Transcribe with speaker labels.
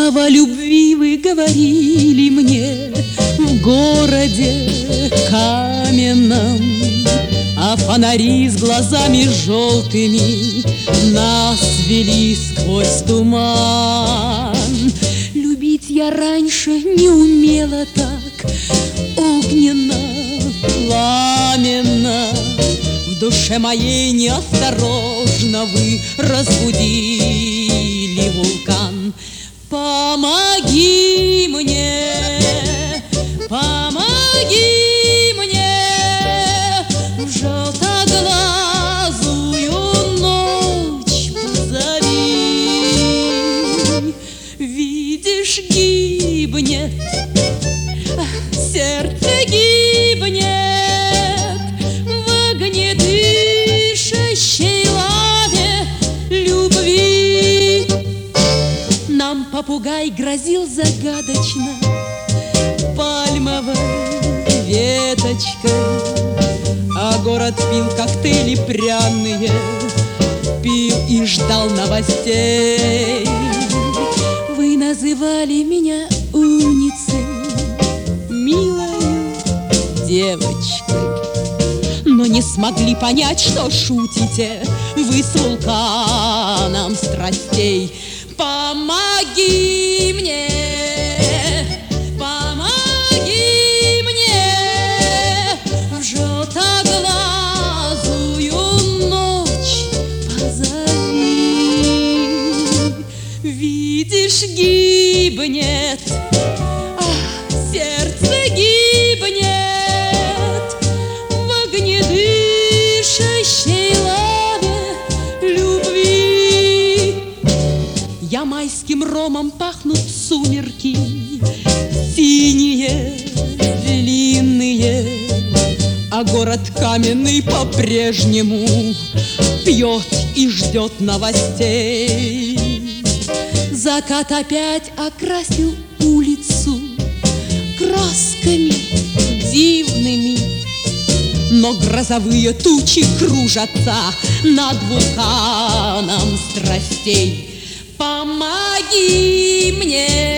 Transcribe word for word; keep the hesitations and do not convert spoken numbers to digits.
Speaker 1: Слова любви вы говорили мне в городе каменном, а фонари с глазами желтыми нас вели сквозь туман. Любить я раньше не умела так огненно, пламенно. В душе моей неосторожно вы разбудили вулкан. Помоги мне, помоги мне, в желтоглазую ночь позови. Видишь, гибнет, сердце гибнет в огнедышащей лаве любви. Нам попугай грозил загадочно пальмовой веточкой, а город пил коктейли пряные, пил и ждал новостей. Вы называли меня умницей, милой девочкой, но не смогли понять, что шутите вы с вулканом страстей. Помоги мне, помоги мне, в желтоглазую ночь позови. Видишь, гибнет, ах, сердце гибнет в огнедышащей лаве любви. Я майским ромом пахнут сумерки, синие, длинные, а город каменный по-прежнему пьет и ждет новостей. Закат опять окрасил улицу красками дивными, но грозовые тучи кружатся над вулканом страстей. Помоги мне,